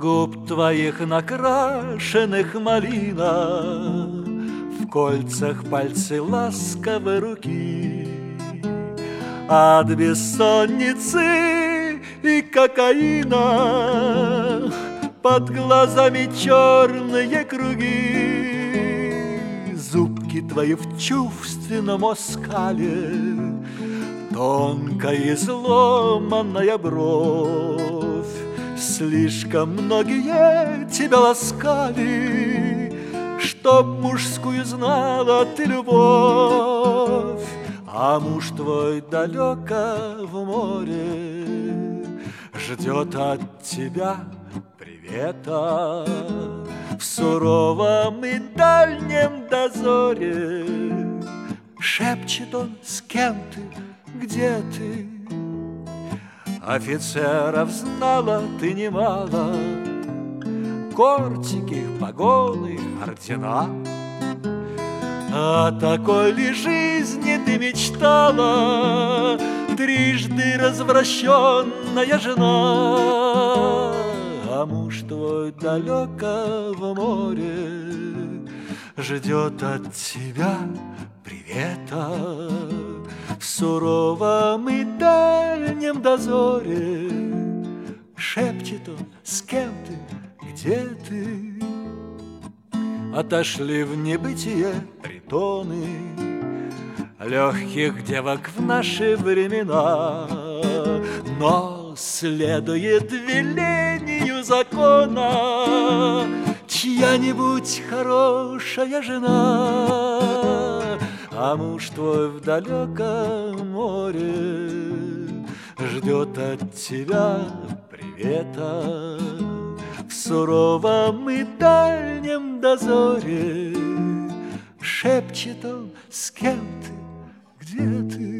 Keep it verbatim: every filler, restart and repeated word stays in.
губ твоих накрашенных малина, в кольцах пальцы ласковой руки. От бессонницы и кокаина под глазами черные круги. Зубки твои в чувственном оскале, тонкая изломанная бровь. Слишком многие тебя ласкали, чтоб мужскую знала ты любовь. А муж твой далеко в море ждет от тебя привета. В суровом и дальнем дозоре шепчет он: с кем ты, где ты? Офицеров знала ты немало, кортики, погоны, ордена. О такой ли жизни ты мечтала, трижды развращенная жена? А муж твой далеко в море ждет от тебя привета. В суровом и дальнем дозоре шепчет он: с кем ты, где ты? Отошли в небытие притоны легких девок в наши времена, но следует велению закона чья-нибудь хорошая жена. А муж твой в далеком море ждет от тебя привета. В суровом и дальнем дозоре шепчет он: с кем ты, где ты?